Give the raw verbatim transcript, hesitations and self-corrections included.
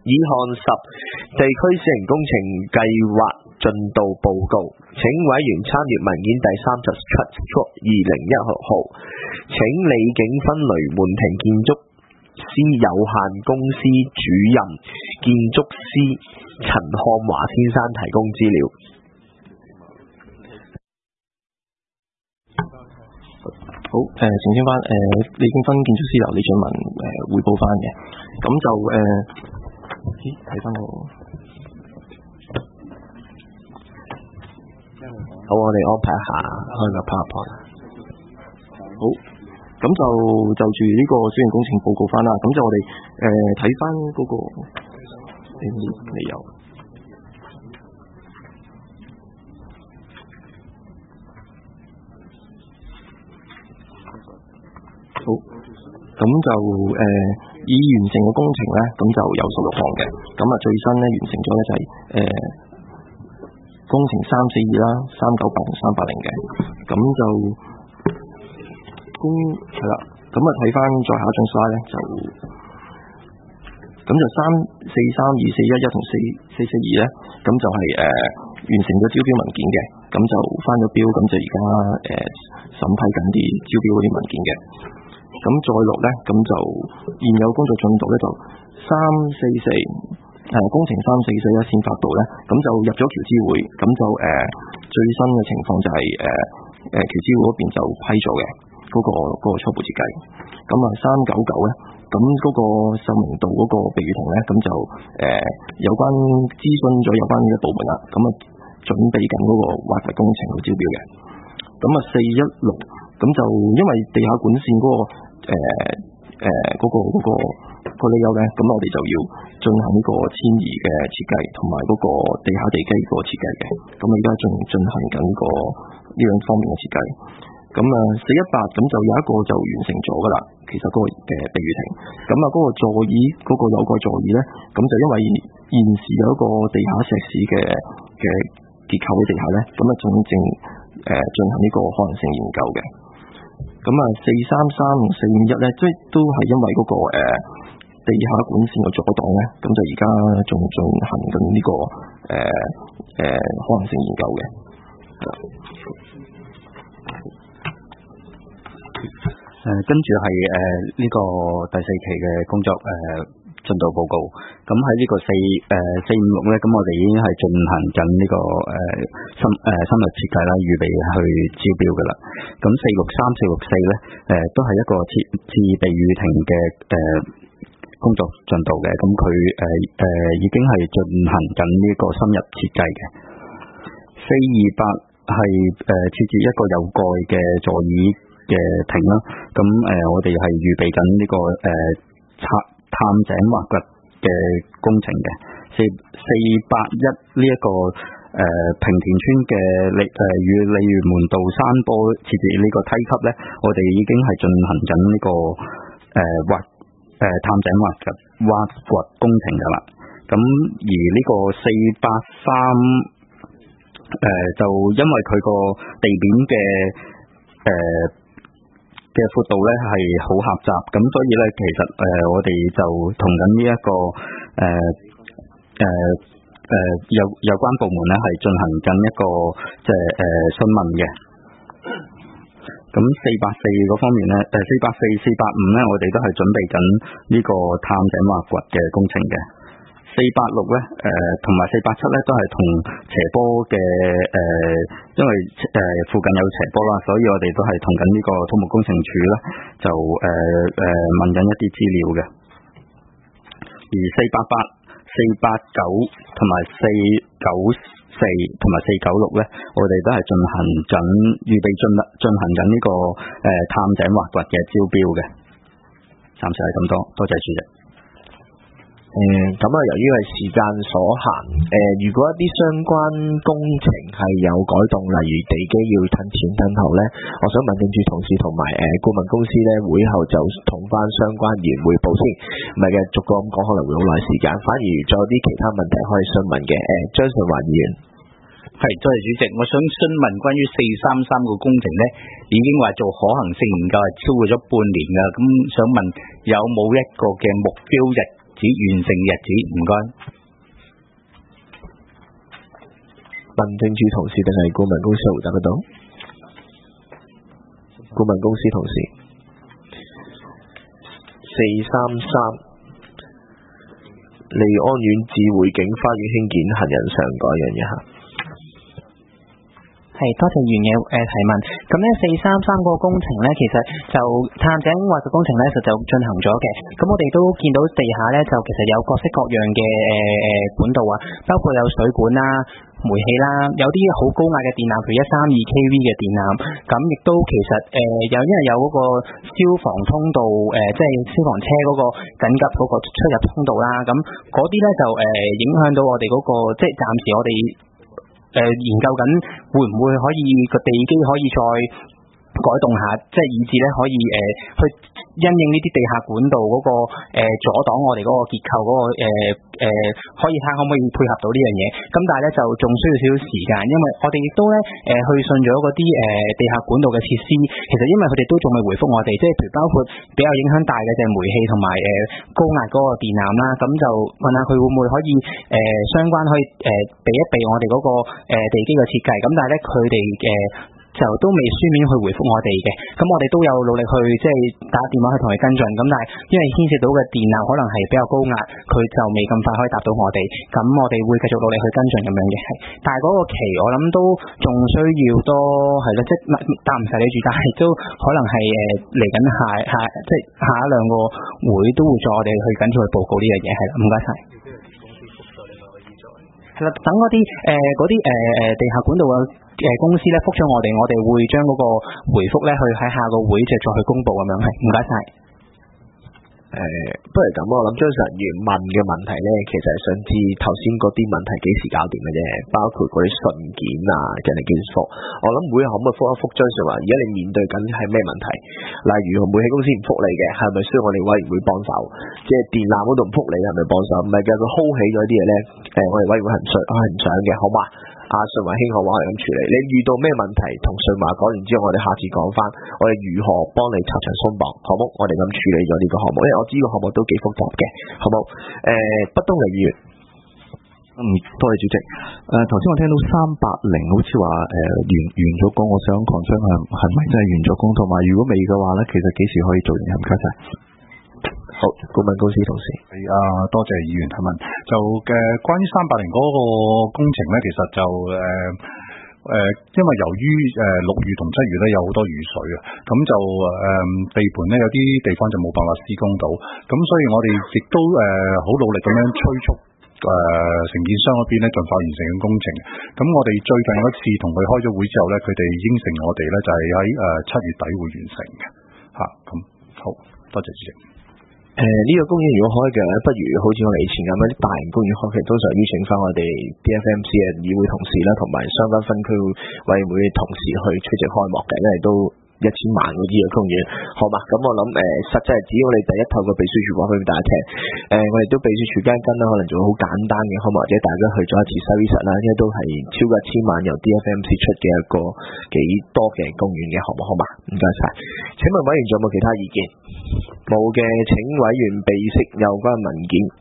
已看十地區小型工程計劃進度報告，請委員參閱文件第三十七二零一號，請李景芬雷門庭建築師有限公司主任建築師陳漢華先生提供資料。 好，誒、呃，澄清翻，誒、呃，李景芬建築師由李俊文誒匯報翻嘅，咁就誒，咦、呃，睇翻個， 好，我哋安排一下開個 PowerPoint。 好，咁就就住呢個小型工程報告翻啦，咁就我哋誒睇翻嗰個，你你有。好，咁就誒、呃、已完成嘅工程咧，咁就有十六項嘅，咁啊最新咧完成咗咧就係、是、誒、呃、工程三四二啦、三九八同三八零嘅，咁就工係啦，咁啊睇翻再下一張 slide 咧就，咁就三四三二四一一同四四四二咧，咁就係、是、誒、呃、完成咗招標文件嘅，咁就翻咗標，咁就而家誒審批緊啲招標嗰啲文件嘅。咁再落咧，咁就現有工作進度咧就三四四誒工程三四四一線發度咧，咁就入咗僑資會，咁就誒、呃、最新嘅情況就係誒誒僑資會嗰邊就批咗嘅嗰個嗰、嗰個初步設計。咁啊三九九咧，咁嗰個秀明道嗰個避雨亭咧，咁就誒、呃、有關諮詢咗有關嘅部門啦，咁啊準備緊嗰個挖掘工程去招標嘅。咁啊四一六，咁就因為地下管線嗰、嗰個誒誒嗰個嗰、嗰個、嗰個理由咧，咁我哋就要進行呢個遷移嘅設計，同埋嗰個地下地基嗰個設計嘅。咁而家仲進行緊呢個呢兩方面嘅設計。咁啊四一八，咁就有一個就完成咗噶啦。其實嗰個嘅避雨亭，咁啊嗰個座椅嗰、嗰個有個座椅咧，咁就因為現時有一個地下石屎嘅嘅結構喺地下咧，咁啊仲正誒進行呢個可能性研究嘅。咁啊，四三三同四五一咧，即係都係因為嗰、那個誒、呃、地下管線嘅阻擋咧，咁就而家仲進行緊呢、這個誒誒、呃呃、可能性研究嘅。 誒、呃，跟住係誒呢個第四期嘅工作誒。呃進度報告，咁喺呢個四誒四五六咧，咁我哋已經係進行緊呢個誒深誒深入設計啦，預備去招標噶啦。咁四六三四六四咧，誒都係一個設置避雨亭嘅誒工作進度嘅，咁佢誒誒已經係進行緊呢個深入設計嘅。四二八係誒設置一個有蓋嘅座椅嘅亭啦，咁誒我哋係預備緊呢個誒拆。探井挖掘嘅工程嘅。四四八一呢一個誒、呃、平田村嘅利誒與鯉魚門道山坡設置呢個梯級咧，我哋已經係進行緊呢、這個誒、呃、挖誒、呃、探井挖掘挖掘工程噶啦。咁而呢個四八三誒就因為佢個地面嘅誒。呃嘅闊度咧係好狹窄，咁所以咧其實誒、呃、我哋就同緊呢一個誒誒誒有有關部門咧係進行緊一個即係誒詢問嘅。咁四八四嗰方面咧，誒四八四四八五咧，我哋都係準備緊呢個探井挖掘嘅工程嘅。四八六咧，誒同埋四八七咧都係同斜坡嘅誒、呃，因為誒、呃、附近有斜坡啦，所以我哋都係同緊呢個土木工程署咧，就誒誒、呃呃、問緊一啲資料嘅。而四八八、四八九同埋四九四同埋四九六咧，我哋都係進行緊預備進進行緊呢、這個誒、呃、探井挖掘嘅招標嘅。暫時係咁多，多謝主席。 誒咁啊，由於係時間所限，誒、呃、如果一啲相關工程係有改動，例如地基要褪前褪後咧，我想問政署同事同埋誒顧問公司咧，會後就同翻相關議員匯報先，唔係嘅，逐個咁講可能會好耐時間，反而仲有啲其他問題可以詢問嘅。誒、呃、張順華議員， 係，多謝主席，我想詢問關於四三三個工程咧，已經話做可行性研究係超過咗半年㗎，咁想問有冇一個嘅目標日子完成嘅日子，唔該。 民政處同事定係顧問公司回答得到？顧問公司同事，四三三利安苑智匯景花園興建行人上蓋樣嘢嚇。 係，多謝議員嘅誒提問。咁咧四三三個工程咧，其實就探井挖掘工程咧，實就進行咗嘅。咁我哋都見到地下咧，就其實有各式各樣嘅誒誒管道啊，包括有水管啦、煤氣啦，有啲好高壓嘅電纜，譬如一三二 K V 嘅電纜。咁亦都其實誒有、呃、因為有嗰個消防通道誒，即、呃、係、就是、消防車嗰個緊急嗰個出入通道啦。咁嗰啲咧就誒、呃、影響到我哋嗰、那個，即係暫時我哋。誒、呃、研究緊會唔會可以個地基可以再改動下，即係以至咧可以誒、呃、去因應呢啲地下管道嗰、那個、呃、阻擋我哋嗰個結構嗰、那個誒、呃呃、可以睇下可唔可以配合到呢樣嘢。咁但係咧就仲需要少少時間，因為我哋亦都咧誒、呃、去信咗嗰啲誒地下管道嘅設施，其實因為佢哋都仲未回覆我哋，即係譬如包括比較影響大嘅就係煤氣同埋誒高壓嗰個電纜啦。咁就問下佢會唔會可以誒、呃、相關可以誒避、呃、一避我哋嗰、那個、呃、地基嘅設計。咁但係咧佢哋誒就都未書面去回覆我哋嘅，咁我哋都有努力去即係打電話去同佢跟進，咁但係因為牽涉到嘅電纜可能係比較高壓，佢就未咁快可以答到我哋，咁我哋會繼續努力去跟進咁樣嘅，係。但係嗰個期我諗都仲需要多係啦，即係答唔晒你住，但係都可能係誒嚟緊下下即係下一兩個會都會再我哋去緊去報告呢樣嘢，係啦，唔該晒。係啦，等嗰啲誒嗰啲誒誒地下管道嘅誒公司咧覆咗我哋，我哋會將嗰個回覆咧去喺下個會就再去公佈咁樣，係唔該晒。 誒、呃，不如咁，我諗張成員問嘅問題咧，其實係想知頭先嗰啲問題幾時搞掂嘅啫，包括嗰啲信件啊，人哋幾時覆。我諗會可唔可以覆一覆張成話，而家你面對緊係咩問題？例如煤氣公司唔覆你嘅，係咪需要我哋委員會幫手？即係電纜嗰度唔覆你，係咪幫手？唔係嘅，佢 hold 起咗啲嘢咧，誒、呃，我哋委員會係唔想，係唔想嘅，好嘛？阿順華兄，我話係咁處理。你遇到咩問題，同順華講完之後，我哋下次講翻，我哋如何幫你拆牆鬆綁，好冇？我哋咁處理咗呢個項目，因為我知個項目都幾複雜嘅，好冇？誒、呃，北東嘅議員， 嗯，多謝主席。誒、呃，頭先我聽到三八零好似話誒完完咗工，我想講聲係係咪真係完咗工？同埋如果未嘅話咧，其實幾時可以做完？唔該晒。 好，顧問公司同事， 係啊，多謝議員提問。就嘅、呃、關於三八零嗰個工程咧，其實就誒誒、呃呃，因為由於誒六、呃、月同七月咧有好多雨水啊，咁就誒、呃、地盤咧有啲地方就冇辦法施工到，咁所以我哋亦都誒好、呃、努力咁樣催促誒承建商嗰邊咧盡快完成嘅工程。咁我哋最近一次同佢開咗會之後咧，佢哋應承我哋咧就係喺誒七月底會完成嘅嚇。咁、啊、好多謝主席。 誒、呃，呢、這個公園如果開嘅，不如好似我哋以前咁樣啲大型公園開，其實通常邀請翻我哋 D F M C 嘅議會同事啦，同埋相關分區委員會同事去出席開幕嘅，因為都一千萬嗰啲嘅公園，好嘛？咁我諗誒、呃，實際係只要我哋第一透過秘書處講俾大家聽，誒、呃，我哋都秘書處間跟啦，可能做好簡單嘅開幕，或者大家去咗一次 service 啦，因為都係超過一千萬由 D F M C 出嘅一個幾多嘅公園嘅項目，好嘛？唔該晒。請問委員仲有冇其他意見？冇嘅，請委員備悉有關文件。